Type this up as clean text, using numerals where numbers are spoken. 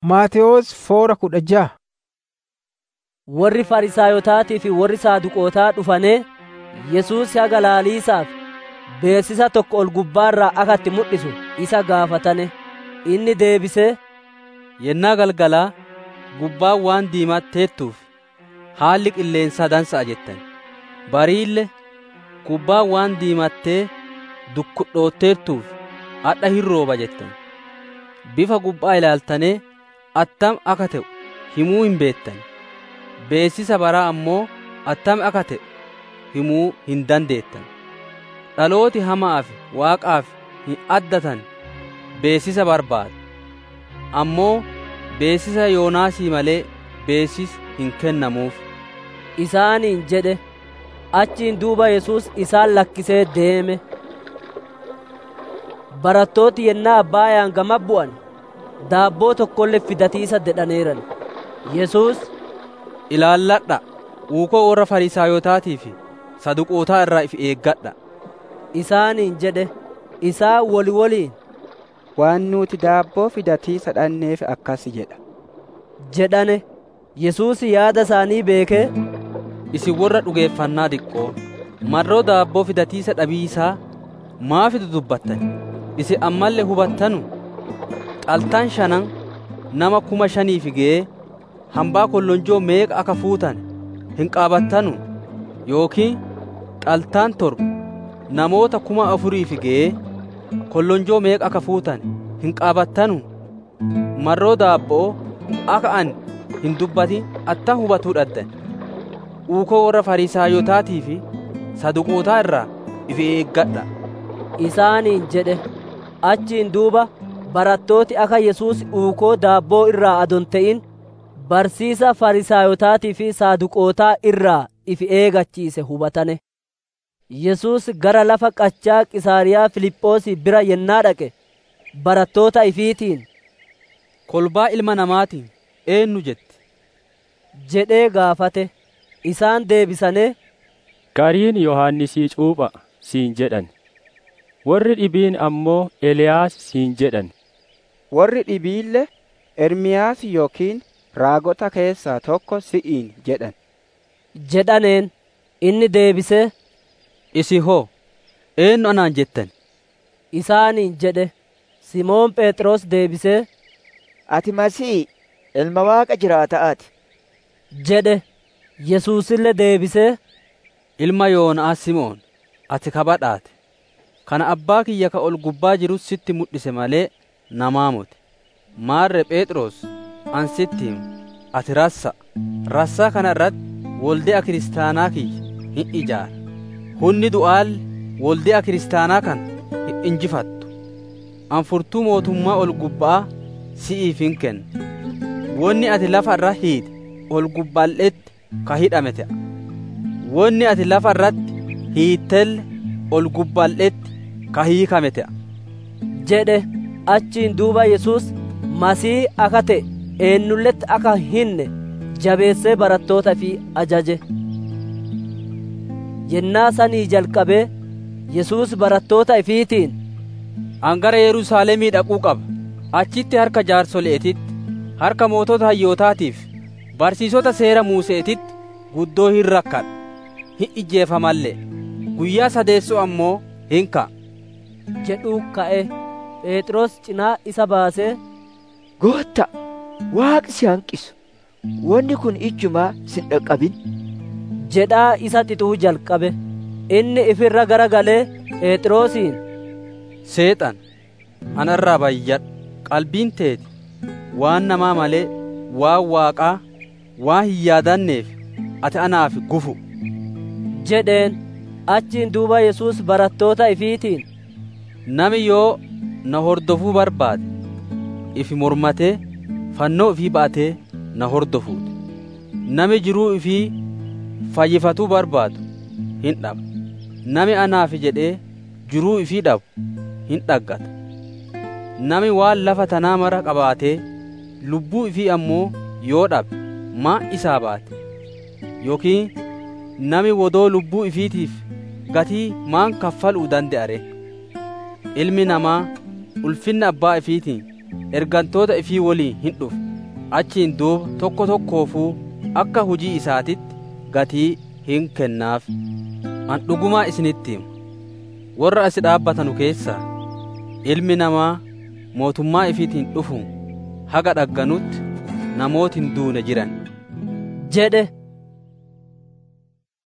Maatewos 4:16. Warri Farisaayotaatii fi warri Saaduqootaa dhufanee Yesuus haga laaliisaaf beeksisa tokko ol gubbaarraa akka itti mul'isu isa gaafatane. Inni deebisee, yennaa galgalaa gubbaan waan diimatteettuuf haalli qilleensaa dansa'a jettan. Bariille gubbaan waan diimattee dukkudhootteettuuf hadha hin rooba jettan. Bifa gubbaa ilaaltanee attam akka ta'u himuu hin beettan. Beeksisa baraa ammoo attam akka ta'u himuu hin dandeettan. Dhalooti hamaaf Waaqaaf hin addatan beeksisa barbaada. Ammoo beeksisa Yoonaasii malee beeksisi hin kennamuuf isaaniin jedhe. Achiin duuba Yesuus isaan lakkisee deeme. Barattooti yennaa abbaayaan gama bu'an daabboo tokkollee fidatiisa dedhaneeran. Yesuus, ilaalladha, uukoo warra Fariisaayotaatii fi Saduqootaa irraa if eeggadha isaaniin jedhe. Isaan waliin, waan nuti daabboo fidatiisa dhanneef akkas jedhane. Yesuus yaada isaanii beekee, isin warra dhugeeffannaa diqqoo, marroo daabboo fidatiisa dhabiisaa maafitu dubbattan? Isin ammallee hubattanu? Xaltaan 5 nama 5,000 ga'ee hambaa kollonjoo meeqa akka fuutan hin qaabattanu? Yookiin xaltaan 7 namoota 4,000 ga'ee kollonjoo meeqa akka fuutan hin qaabattanu? Marroo daabboo akka ani hin dubbatin attam hubatuu dhaddan? Uukoo warra Fariisaayotaatii fi Saduqootaa irraa if eeggadha isaaniin jedhe. Achiin duuba barattooti akka Yesuus uukoo daabboo irraa adon ta'in barsiisa Fariisaayotaatii fi Saaduqootaa irraa if eegachiise hubatane. Yesuus gara lafa qachaa Qisaariyaa Filiphoosi bira yennaa dhaqe barattoota ifiitiin, kolbaa ilma namaatiin eenyu jetti jedhee gaafate. Isaan deebisanii, gariin Yohannisii cuupha siin jedhan, warri dhibiin ammoo Eliyaas siin jedhan, warri dhibiille Ermiyaas yookiin raagota keessaa tokko si'iin jedhaneen. Inni deebisee, isin hoo eenyu anaan jettan isaaniin jedhe. Simoon Phexros deebisee, ati Masii ilma Waaqa jiraata'aati jedhe. Yesuusillee deebisee, ilma Yoonaa Simoon, ati kabadhaate. Kana abbaa kiyya ka ol gubbaa jirus sitti mul'ise malee namaa moti. Maarre Phexros, an sitti himu, ati rassaa kana irratti wolde'a kiristaanaa kiyya hin ijaara. Hunni du'aal wolde'a kiristaanaa kana hin injifattu. An furtuu mootummaa ol gubbaa si'iif hin kenna. Wonni ati lafa irra hiite ol gubbaalleetti ka hidhame ta'a. Wonni ati lafa irratti hiittelle ol gubbaalleetti ka hiikame ta'a jedhe. Achiin duuba Yesuus Masii akka ta'e eenyulletti akka hinne jabeessee barattoota fi ajaje. Yennaa sanii jalqabee Yesuus barattoota ifiitiin, an gara Yerusaalemii dhaquu qaba. Achitti harka jaarsoleetitti, harka mootota hayyootaatiif barsiisota seera Muuseetitti guddoo hin rakkadha. Hin ijjeefamallee. Guyyaa sadeessoo ammoo hin ka'a jedhuu ka'e. Phexros cinaa isa baasee, Gootta, Waaqi si hanqisu, wanni kun ijjumaa sin dhaqqabin jedhaa isa xixuu jalqabe. Inni ifirra gara galee Phexrosiin, seexan anarraa bayyadhu. Qalbiin teeti waan namaa malee waan Waaqaa waan hin yaadanneef ati anaaf gufu jedheen. Achiin duuba Yesuus barattoota ifiitiin, nami yoo na hordofuu barbaade ifi mormatee fannoo ifii baatee na hordofuuti. Nami jiruu ifii fayyifatuu barbaadu hin dhaba. Nami anaaf jedhee jiruu ifii dhabu hin dhaggata. Nami waan lafa tanaa mara qabaatee lubbuu ifii ammoo yoo dhabe maa isaa baate? Yookiin nami wodoo lubbuu ifiitiif gatii maan kaffaluu danda'a ree? Ilmi namaa ulfinna abbaa ifiitiin ergantoota ifii waliin hin dhufu. achiin duuba tokko tokkoofuu akka hujii isaatitti gatii hin kennaaf. An dhugumaa isinitti hima, warra as dhaabbatanu keessaa ilmi namaa mootummaa ifiitiin dhufuun haga dhagganutti namooti hin duune jiran jedhe.